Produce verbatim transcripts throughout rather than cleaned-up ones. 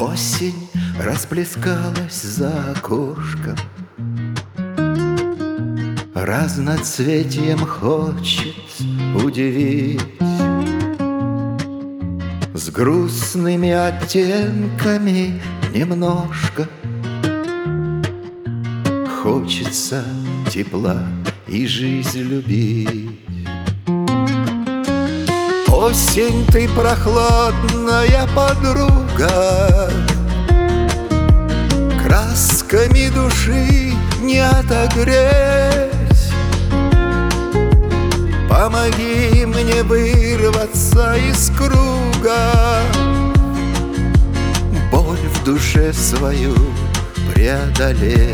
Осень расплескалась за окошком, разноцветием хочет удивить, с грустными оттенками немножко. Хочется тепла и жизнь любить. Осень, ты прохладная подруга, красками души не отогреть. Помоги мне вырваться из круга, боль в душе свою преодолеть.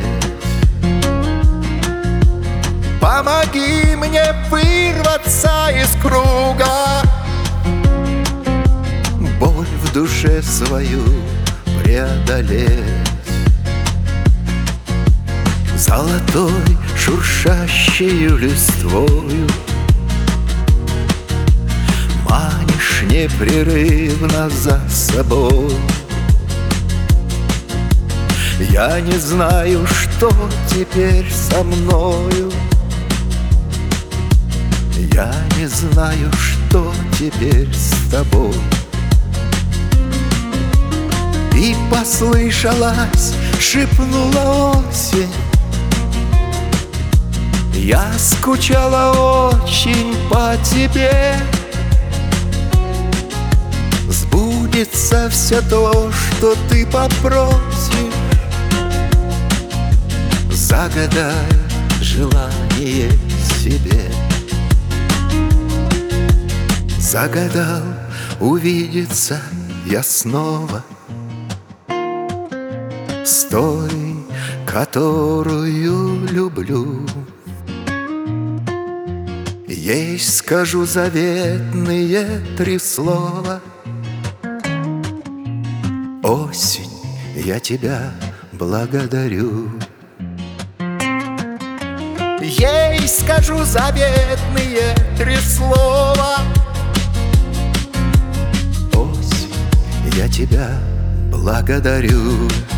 Помоги мне вырваться из круга, боль в душе свою преодолеть. Золотой шуршащею листвою манишь непрерывно за собой. Я не знаю, что теперь со мною. Я не знаю, что теперь с тобой. И послышалась, шепнула осень: я скучала очень по тебе. Сбудется все то, что ты попросишь. Загадай желание себе. Загадал увидеться я снова с той, которую люблю. Ей скажу заветные три слова: осень, я тебя благодарю. Ей скажу заветные три слова: осень, я тебя благодарю.